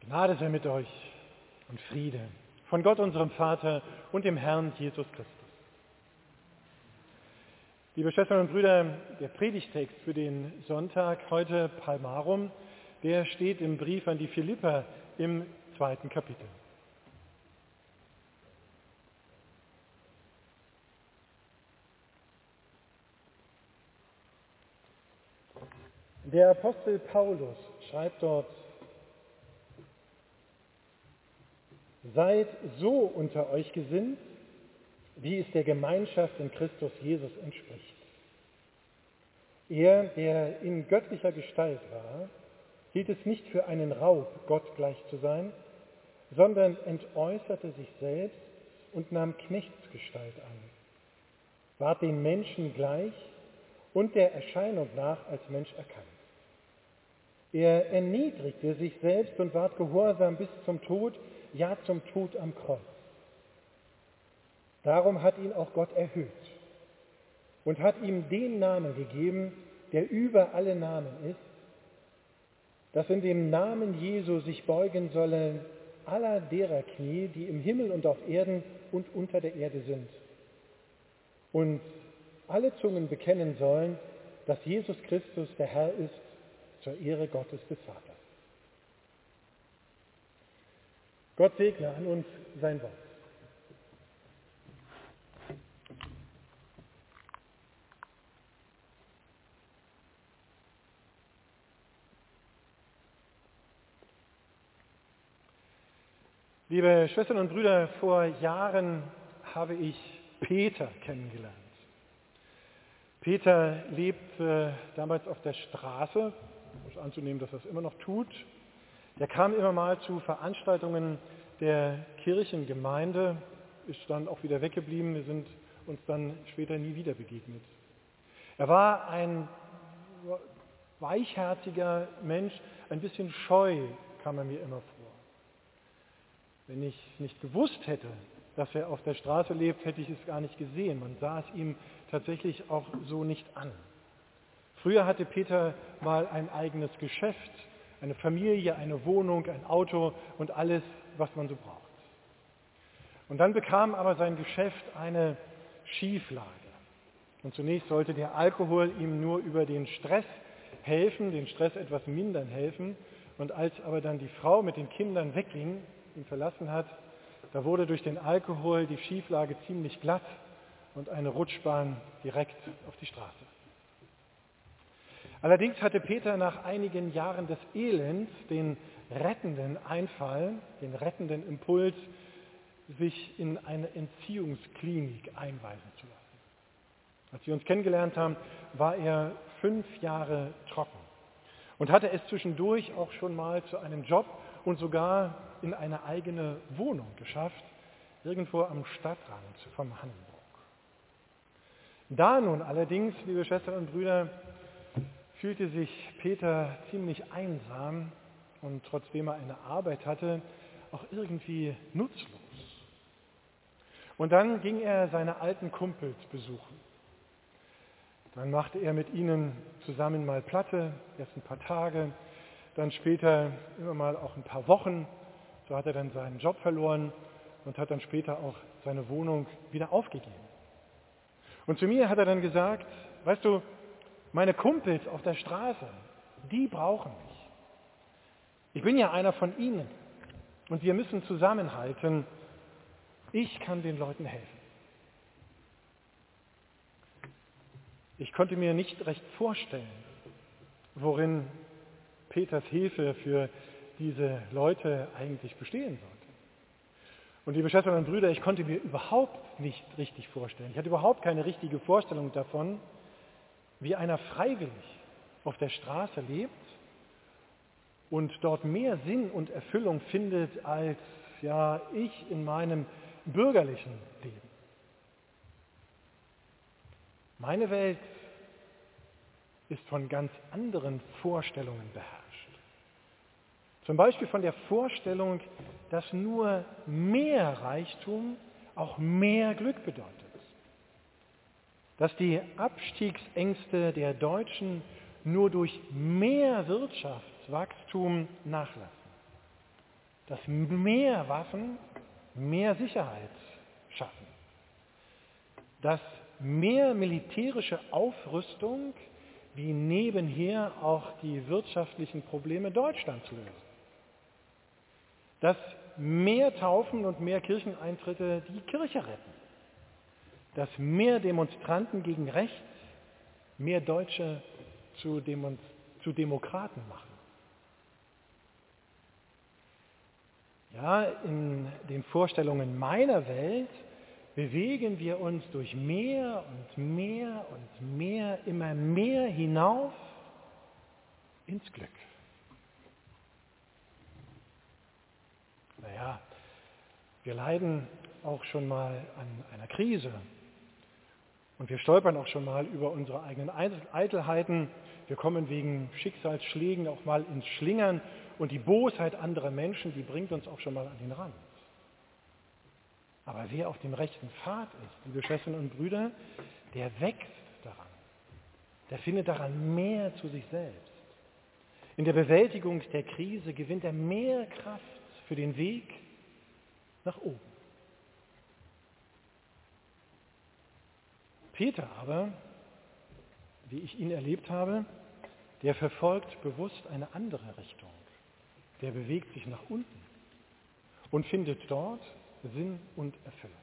Gnade sei mit euch und Friede von Gott, unserem Vater und dem Herrn Jesus Christus. Liebe Schwestern und Brüder, der Predigtext für den Sonntag heute Palmarum, der steht im Brief an die Philipper im 2. Kapitel. Der Apostel Paulus schreibt dort: Seid so unter euch gesinnt, wie es der Gemeinschaft in Christus Jesus entspricht. Er, der in göttlicher Gestalt war, hielt es nicht für einen Raub, Gott gleich zu sein, sondern entäußerte sich selbst und nahm Knechtsgestalt an, ward den Menschen gleich und der Erscheinung nach als Mensch erkannt. Er erniedrigte sich selbst und ward gehorsam bis zum Tod, ja zum Tod am Kreuz. Darum hat ihn auch Gott erhöht und hat ihm den Namen gegeben, der über alle Namen ist, dass in dem Namen Jesu sich beugen sollen aller derer Knie, die im Himmel und auf Erden und unter der Erde sind. Und alle Zungen bekennen sollen, dass Jesus Christus der Herr ist, zur Ehre Gottes des Vaters. Gott segne an uns sein Wort. Liebe Schwestern und Brüder, vor Jahren habe ich Peter kennengelernt. Peter lebte damals auf der Straße, ist anzunehmen, dass er es immer noch tut. Er kam immer mal zu Veranstaltungen der Kirchengemeinde, ist dann auch wieder weggeblieben. Wir sind uns dann später nie wieder begegnet. Er war ein weichherziger Mensch, ein bisschen scheu kam er mir immer vor. Wenn ich nicht gewusst hätte, dass er auf der Straße lebt, hätte ich es gar nicht gesehen. Man sah es ihm tatsächlich auch so nicht an. Früher hatte Peter mal ein eigenes Geschäft, eine Familie, eine Wohnung, ein Auto und alles, was man so braucht. Und dann bekam aber sein Geschäft eine Schieflage. Und zunächst sollte der Alkohol ihm nur über den Stress helfen, den Stress etwas mindern helfen. Und als aber dann die Frau mit den Kindern wegging, ihn verlassen hat, da wurde durch den Alkohol die Schieflage ziemlich glatt und eine Rutschbahn direkt auf die Straße. Allerdings hatte Peter nach einigen Jahren des Elends den rettenden Einfall, den rettenden Impuls, sich in eine Entziehungsklinik einweisen zu lassen. Als wir uns kennengelernt haben, war er 5 Jahre trocken und hatte es zwischendurch auch schon mal zu einem Job und sogar in eine eigene Wohnung geschafft, irgendwo am Stadtrand von Hamburg. Da nun allerdings, liebe Schwestern und Brüder, fühlte sich Peter ziemlich einsam und trotzdem er eine Arbeit hatte, auch irgendwie nutzlos. Und dann ging er seine alten Kumpels besuchen. Dann machte er mit ihnen zusammen mal Platte, erst ein paar Tage, dann später immer mal auch ein paar Wochen. So hat er dann seinen Job verloren und hat dann später auch seine Wohnung wieder aufgegeben. Und zu mir hat er dann gesagt, weißt du, meine Kumpels auf der Straße, die brauchen mich. Ich bin ja einer von ihnen und wir müssen zusammenhalten. Ich kann den Leuten helfen. Ich konnte mir nicht recht vorstellen, worin Peters Hilfe für diese Leute eigentlich bestehen sollte. Und liebe Schwestern und Brüder, ich konnte mir überhaupt nicht richtig vorstellen. Ich hatte überhaupt keine richtige Vorstellung davon, wie einer freiwillig auf der Straße lebt und dort mehr Sinn und Erfüllung findet als ich in meinem bürgerlichen Leben. Meine Welt ist von ganz anderen Vorstellungen beherrscht. Zum Beispiel von der Vorstellung, dass nur mehr Reichtum auch mehr Glück bedeutet. Dass die Abstiegsängste der Deutschen nur durch mehr Wirtschaftswachstum nachlassen. dass mehr Waffen mehr Sicherheit schaffen, dass mehr militärische Aufrüstung wie nebenher auch die wirtschaftlichen Probleme Deutschlands lösen, dass mehr Taufen und mehr Kircheneintritte die Kirche retten, dass mehr Demonstranten gegen rechts mehr Deutsche zu Demokraten machen. Ja, in den Vorstellungen meiner Welt bewegen wir uns durch mehr und mehr und mehr, immer mehr hinauf ins Glück. Naja, wir leiden auch schon mal an einer Krise und wir stolpern auch schon mal über unsere eigenen Eitelheiten. Wir kommen wegen Schicksalsschlägen auch mal ins Schlingern und die Bosheit anderer Menschen, die bringt uns auch schon mal an den Rand. Aber wer auf dem rechten Pfad ist, liebe Schwestern und Brüder, der wächst daran. Der findet daran mehr zu sich selbst. In der Bewältigung der Krise gewinnt er mehr Kraft für den Weg nach oben. Peter aber, wie ich ihn erlebt habe, der verfolgt bewusst eine andere Richtung. Der bewegt sich nach unten und findet dort Sinn und Erfüllung.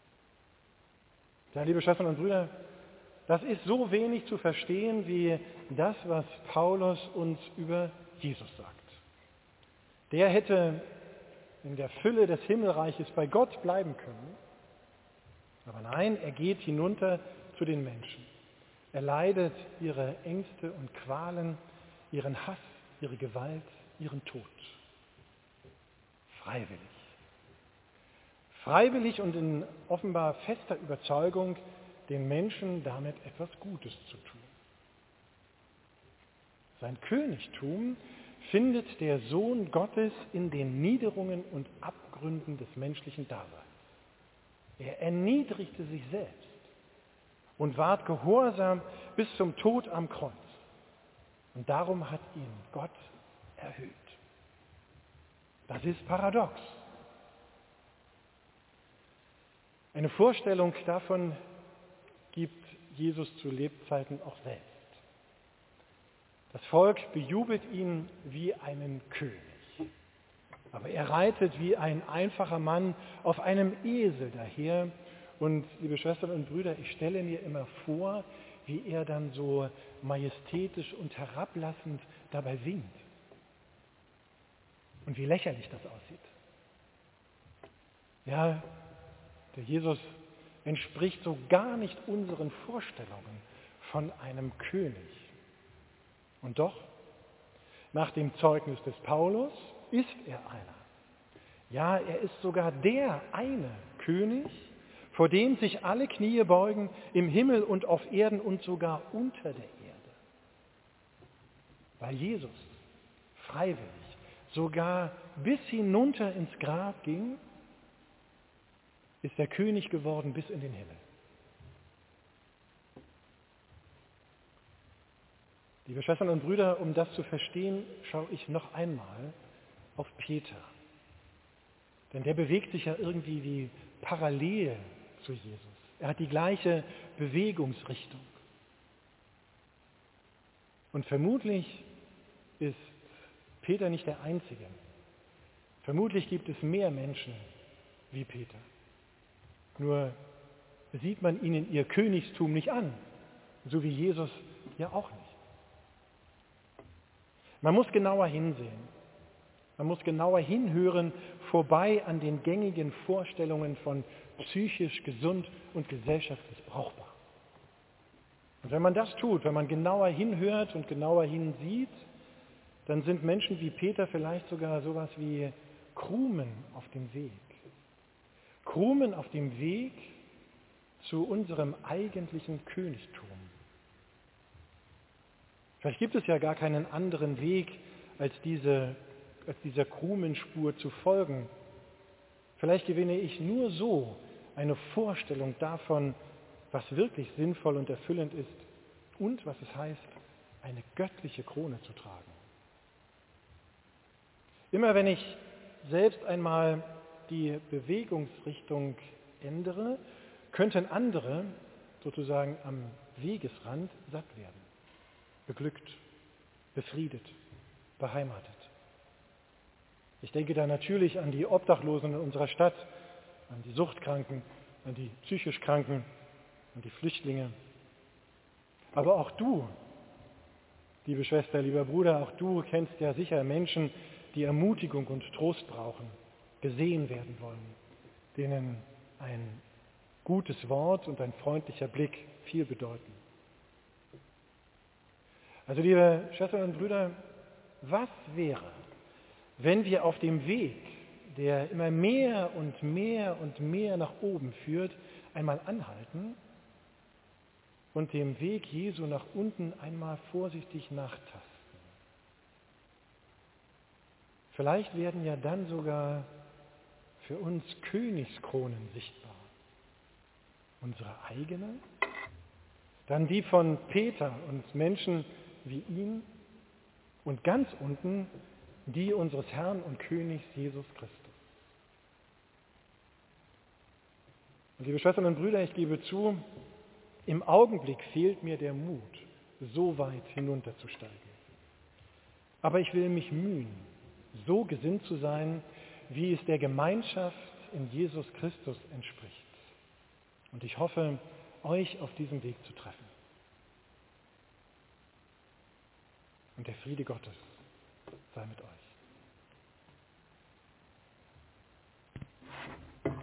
Ja, liebe Schwestern und Brüder, das ist so wenig zu verstehen wie das, was Paulus uns über Jesus sagt. Der hätte in der Fülle des Himmelreiches bei Gott bleiben können, aber nein, er geht hinunter zu den Menschen. Er leidet ihre Ängste und Qualen, ihren Hass, ihre Gewalt, ihren Tod. Freiwillig. Freiwillig und in offenbar fester Überzeugung, den Menschen damit etwas Gutes zu tun. Sein Königtum findet der Sohn Gottes in den Niederungen und Abgründen des menschlichen Daseins. Er erniedrigte sich selbst und ward gehorsam bis zum Tod am Kreuz. Und darum hat ihn Gott erhöht. Das ist paradox. Eine Vorstellung davon gibt Jesus zu Lebzeiten auch selbst. Das Volk bejubelt ihn wie einen König. Aber er reitet wie ein einfacher Mann auf einem Esel daher. Und liebe Schwestern und Brüder, ich stelle mir immer vor, wie er dann so majestätisch und herablassend dabei singt. Und wie lächerlich das aussieht. Ja, der Jesus entspricht so gar nicht unseren Vorstellungen von einem König. Und doch, nach dem Zeugnis des Paulus, ist er einer. Ja, er ist sogar der eine König, vor dem sich alle Knie beugen, im Himmel und auf Erden und sogar unter der Erde. Weil Jesus freiwillig sogar bis hinunter ins Grab ging, ist er König geworden bis in den Himmel. Liebe Schwestern und Brüder, um das zu verstehen, schaue ich noch einmal auf Peter. Denn der bewegt sich ja irgendwie wie parallel zu Jesus. Er hat die gleiche Bewegungsrichtung. Und vermutlich ist Peter nicht der Einzige. Vermutlich gibt es mehr Menschen wie Peter. Nur sieht man ihnen ihr Königstum nicht an, so wie Jesus ja auch nicht. Man muss genauer hinsehen. Man muss genauer hinhören, vorbei an den gängigen Vorstellungen von psychisch gesund und gesellschaftlich brauchbar. Und wenn man das tut, wenn man genauer hinhört und genauer hinsieht, dann sind Menschen wie Peter vielleicht sogar sowas wie Krumen auf dem Weg. Krumen auf dem Weg zu unserem eigentlichen Königtum. Vielleicht gibt es ja gar keinen anderen Weg, als dieser Krumenspur zu folgen. Vielleicht gewinne ich nur so eine Vorstellung davon, was wirklich sinnvoll und erfüllend ist und was es heißt, eine göttliche Krone zu tragen. Immer wenn ich selbst einmal die Bewegungsrichtung ändere, könnten andere sozusagen am Wegesrand satt werden, beglückt, befriedet, beheimatet. Ich denke da natürlich an die Obdachlosen in unserer Stadt, an die Suchtkranken, an die psychisch Kranken, an die Flüchtlinge. Aber auch du, liebe Schwester, lieber Bruder, auch du kennst ja sicher Menschen, die Ermutigung und Trost brauchen, gesehen werden wollen, denen ein gutes Wort und ein freundlicher Blick viel bedeuten. Also liebe Schwestern und Brüder, was wäre, wenn wir auf dem Weg, der immer mehr und mehr und mehr nach oben führt, einmal anhalten und dem Weg Jesu nach unten einmal vorsichtig nachtasten? Vielleicht werden ja dann sogar für uns Königskronen sichtbar. Unsere eigene, dann die von Peter und Menschen wie ihn und ganz unten die unseres Herrn und Königs Jesus Christus. Und liebe Schwestern und Brüder, ich gebe zu, im Augenblick fehlt mir der Mut, so weit hinunterzusteigen. Aber ich will mich mühen, so gesinnt zu sein, wie es der Gemeinschaft in Jesus Christus entspricht. Und ich hoffe, euch auf diesem Weg zu treffen. Und der Friede Gottes sei mit euch.